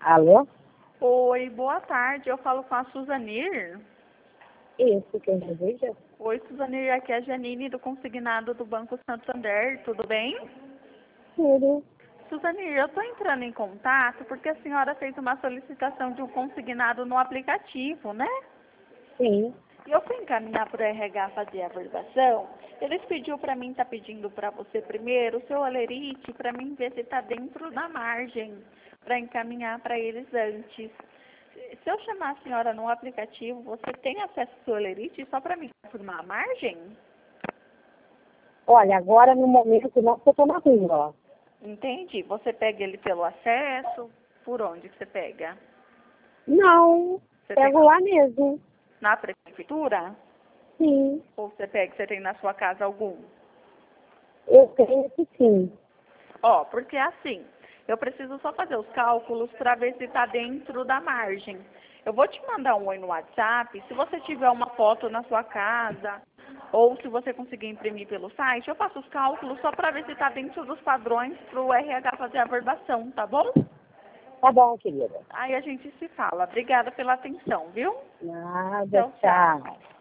Alô? Oi, boa tarde. Eu falo com a Suzanir. Isso, quem deseja? Oi, Suzanir. Aqui é a Janine do Consignado do Banco Santander. Tudo bem? Tudo. Suzanir, eu estou entrando em contato porque a senhora fez uma solicitação de um consignado no aplicativo, né? Sim. E eu fui encaminhar para o RH fazer a averbação. Eles pediu para mim, tá pedindo para você primeiro o seu alerite para mim ver se está dentro da margem, para encaminhar para eles antes. Se eu chamar a senhora no aplicativo, você tem acesso ao seu alerite só para me confirmar a margem? Olha, agora no momento não, porque eu tô na rua. Entendi. Você pega ele pelo acesso? Por onde que você pega? Não, Você pego pega lá mesmo. na prefeitura? Sim, Ou você tem na sua casa algum? eu tenho que sim. Ó, porque assim, eu preciso só fazer os cálculos para ver se está dentro da margem. Eu vou te mandar um oi no WhatsApp. Se você tiver uma foto na sua casa, ou se você conseguir imprimir pelo site, eu faço os cálculos só para ver se está dentro dos padrões para o RH fazer a averbação, tá bom? Tá bom, querida. Aí a gente se fala. Obrigada pela atenção, viu? Nada, Tchau, tchau. tchau.